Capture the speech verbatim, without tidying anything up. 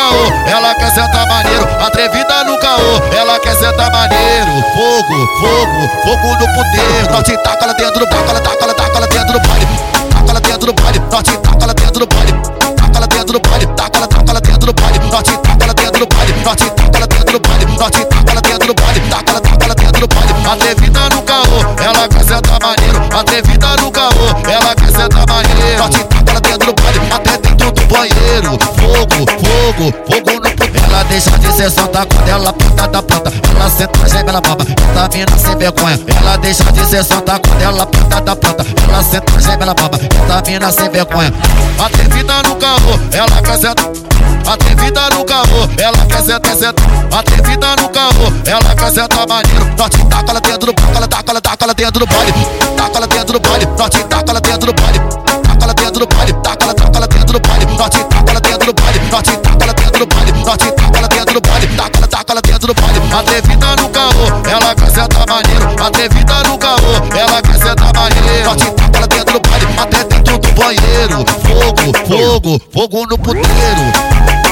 caô, ela quer sentar maneiro. Atrevida no caô, ela quer sentar maneiro. Fogo, fogo, fogo no puteiro. Nós te taca ela dentro do taca ela, taca ela, taca ela dentro do baile. Taca ela dentro do baile, nós te taca ela dentro do baile. Taca ela dentro do baile, taca ela, taca ela dentro do baile. Nós te taca ela dentro do baile, nós te taca ela dentro do baile. Nós te taca ela dentro do baile, taca ela, taca ela dentro do baile. Atrevida no caô, ela quer sentar maneiro. Atrevida no caô, ela quer sentar maneiro. Nós te taca ela dentro do baile, até dentro do banheiro. Fogo, fogo, fogo no puteiro. Ela deixa de ser santa quando ela planta da planta. Ela senta, geme, ela baba, essa mina sem vergonha. Ela deixa de ser santa quando ela planta da planta. Ela senta, geme, ela baba, essa mina sem vergonha. Atrevida no caô, ela quer sentar. Atrevida no caô, ela quer sentar, sentar. Atrevida no caô, ela quer sentar maneiro. Nós te taca ela dentro do taca ela, taca ela, taca ela dentro do baile. Taca ela dentro do baile, nós te taca ela dentro do baile. Taca ela dentro do baile, taca ela, taca ela dentro do baile. Nós te taca ela dentro do baile, nós te taca ela dentro do baile. Nós te taca ela dentro do baile, taca ela, taca ela dentro do baile. Atrevida no caô, ela quer sentar maneiro. Atrevida no caô, ela quer sentar maneiro. Nós te taca ela dentro do baile, até dentro do banheiro. Fogo, fogo, fogo no puteiro.